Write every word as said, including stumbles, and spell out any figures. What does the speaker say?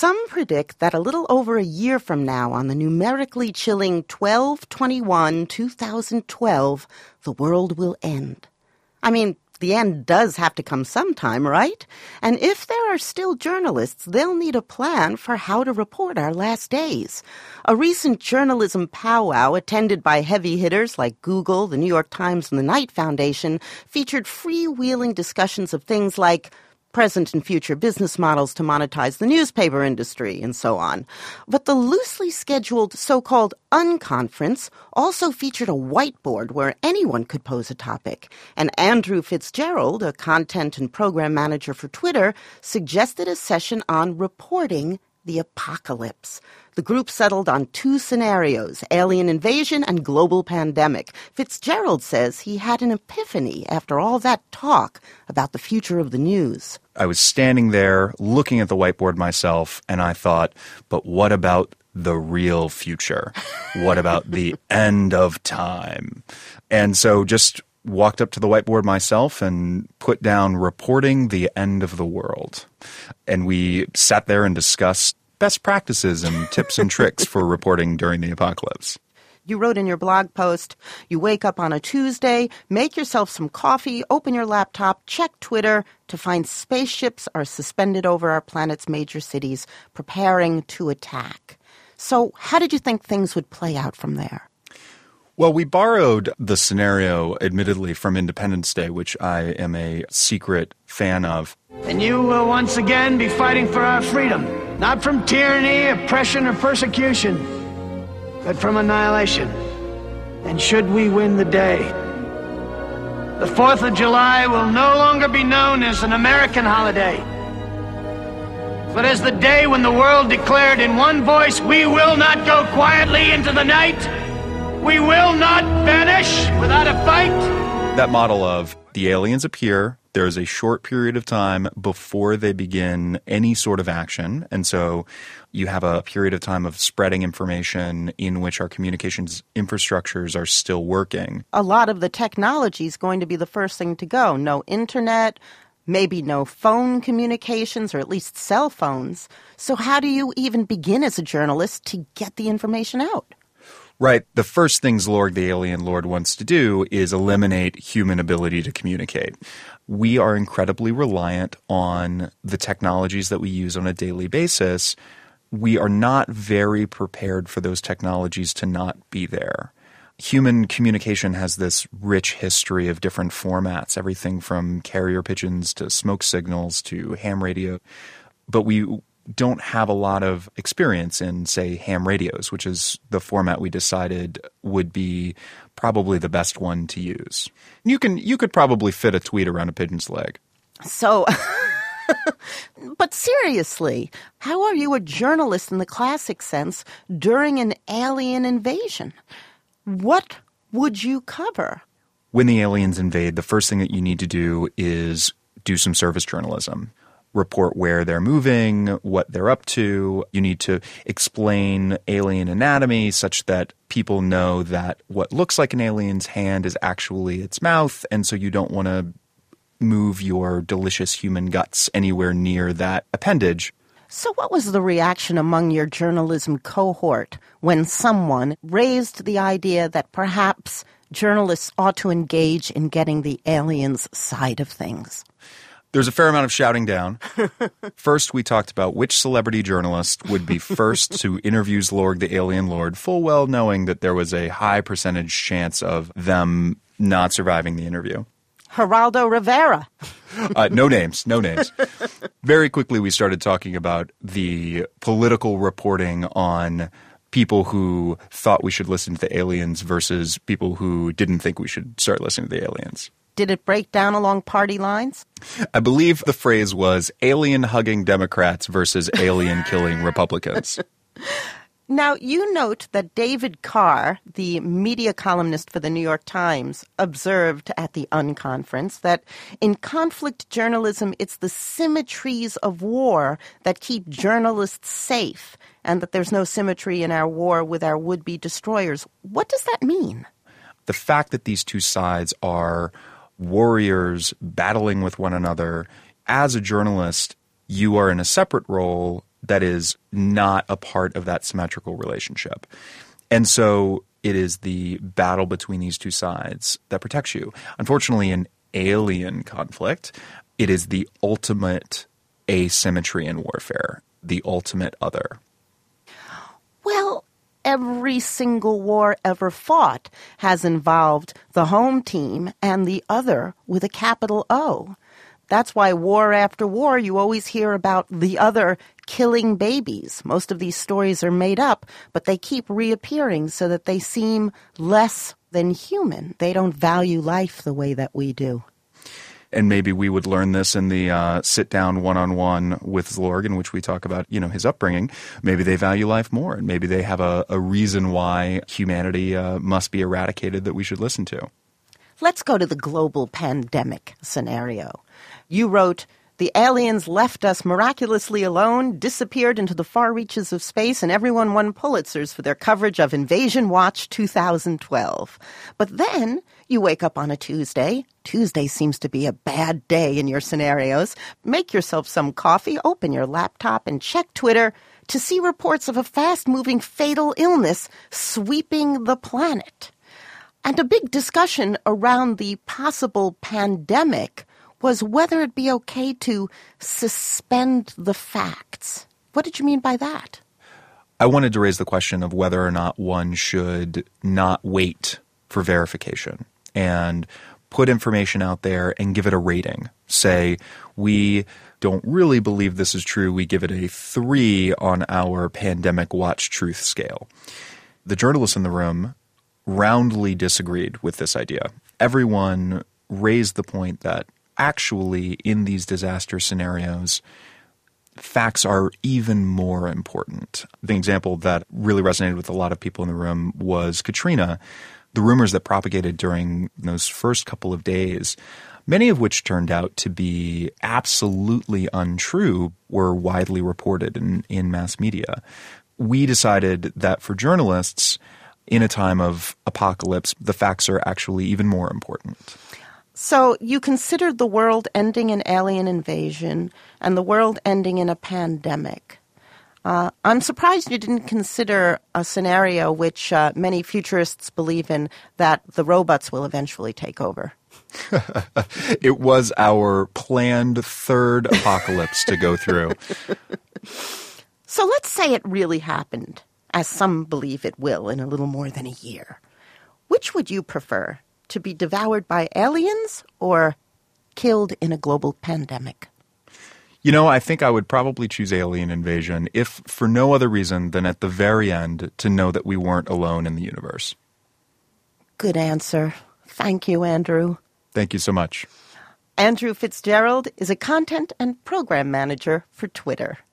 Some predict that a little over a year from now, on the numerically chilling twelve twenty-one two thousand twelve, the world will end. I mean, the end does have to come sometime, right? And if there are still journalists, they'll need a plan for how to report our last days. A recent journalism powwow attended by heavy hitters like Google, the New York Times, and the Knight Foundation featured freewheeling discussions of things like present and future business models to monetize the newspaper industry, and so on. But the loosely scheduled so-called unconference also featured a whiteboard where anyone could pose a topic. And Andrew Fitzgerald, a content and program manager for Twitter, suggested a session on reporting the apocalypse. The group settled on two scenarios, alien invasion and global pandemic. Fitzgerald says he had an epiphany after all that talk about the future of the news. I was standing there looking at the whiteboard myself, and I thought, but what about the real future? What about the end of time? And so just walked up to the whiteboard myself and put down reporting the end of the world. And we sat there and discussed best practices and tips and tricks for reporting during the apocalypse. You wrote in your blog post, you wake up on a Tuesday, make yourself some coffee, open your laptop, check Twitter to find spaceships are suspended over our planet's major cities, preparing to attack. So how did you think things would play out from there? Well, we borrowed the scenario, admittedly, from Independence Day, which I am a secret fan of. And you will once again be fighting for our freedom, not from tyranny, oppression, or persecution, but from annihilation. And should we win the day, the fourth of July will no longer be known as an American holiday, but as the day when the world declared in one voice, we will not go quietly into the night. We will not vanish without a fight. That model of the aliens appear, there is a short period of time before they begin any sort of action. And so you have a period of time of spreading information in which our communications infrastructures are still working. A lot of the technology is going to be the first thing to go. No internet, maybe no phone communications, or at least cell phones. So how do you even begin as a journalist to get the information out? Right. The first things Lorg the Alien Lord wants to do is eliminate human ability to communicate. We are incredibly reliant on the technologies that we use on a daily basis. We are not very prepared for those technologies to not be there. Human communication has this rich history of different formats, everything from carrier pigeons to smoke signals to ham radio. But we don't have a lot of experience in, say, ham radios, which is the format we decided would be probably the best one to use. You can you could probably fit a tweet around a pigeon's leg. So, but seriously, how are you a journalist in the classic sense during an alien invasion? What would you cover? When the aliens invade, the first thing that you need to do is do some service journalism. Report where they're moving, what they're up to. You need to explain alien anatomy such that people know that what looks like an alien's hand is actually its mouth, and so you don't want to move your delicious human guts anywhere near that appendage. So what was the reaction among your journalism cohort when someone raised the idea that perhaps journalists ought to engage in getting the aliens' side of things? There's a fair amount of shouting down. First, we talked about which celebrity journalist would be first to interview Lorg the Alien Lord, full well knowing that there was a high percentage chance of them not surviving the interview. Geraldo Rivera. uh, no names, no names. Very quickly, we started talking about the political reporting on people who thought we should listen to the aliens versus people who didn't think we should start listening to the aliens. Did it break down along party lines? I believe the phrase was alien-hugging Democrats versus alien-killing Republicans. Now, you note that David Carr, the media columnist for the New York Times, observed at the unconference that in conflict journalism, it's the symmetries of war that keep journalists safe, and that there's no symmetry in our war with our would-be destroyers. What does that mean? The fact that these two sides are warriors battling with one another. As a journalist, you are in a separate role that is not a part of that symmetrical relationship. And so it is the battle between these two sides that protects you. Unfortunately, in alien conflict, it is the ultimate asymmetry in warfare, the ultimate other. Well, every single war ever fought has involved the home team and the other with a capital O. That's why war after war, you always hear about the other killing babies. Most of these stories are made up, but they keep reappearing so that they seem less than human. They don't value life the way that we do. And maybe we would learn this in the uh, sit-down one-on-one with Zlorg, in which we talk about, you know, his upbringing. Maybe they value life more, and maybe they have a, a reason why humanity uh, must be eradicated that we should listen to. Let's go to the global pandemic scenario. You wrote, "The aliens left us miraculously alone, disappeared into the far reaches of space, and everyone won Pulitzers for their coverage of Invasion Watch two thousand twelve. But then you wake up on a Tuesday. Tuesday seems to be a bad day in your scenarios. Make yourself some coffee, open your laptop, and check Twitter to see reports of a fast-moving fatal illness sweeping the planet. And a big discussion around the possible pandemic was whether it'd be okay to suspend the facts. What did you mean by that?" I wanted to raise the question of whether or not one should not wait for verification and put information out there and give it a rating. Say, we don't really believe this is true. We give it a three on our Pandemic Watch Truth scale. The journalists in the room roundly disagreed with this idea. Everyone raised the point that actually in these disaster scenarios, facts are even more important. The example that really resonated with a lot of people in the room was Katrina. The rumors that propagated during those first couple of days, many of which turned out to be absolutely untrue, were widely reported in, in mass media. We decided that for journalists, in a time of apocalypse, the facts are actually even more important. So you considered the world ending in alien invasion and the world ending in a pandemic. Uh, I'm surprised you didn't consider a scenario which uh, many futurists believe in, that the robots will eventually take over. It was our planned third apocalypse to go through. So let's say it really happened, as some believe it will, in a little more than a year. Which would you prefer, to be devoured by aliens or killed in a global pandemic? You know, I think I would probably choose alien invasion, if for no other reason than at the very end to know that we weren't alone in the universe. Good answer. Thank you, Andrew. Thank you so much. Andrew Fitzgerald is a content and program manager for Twitter.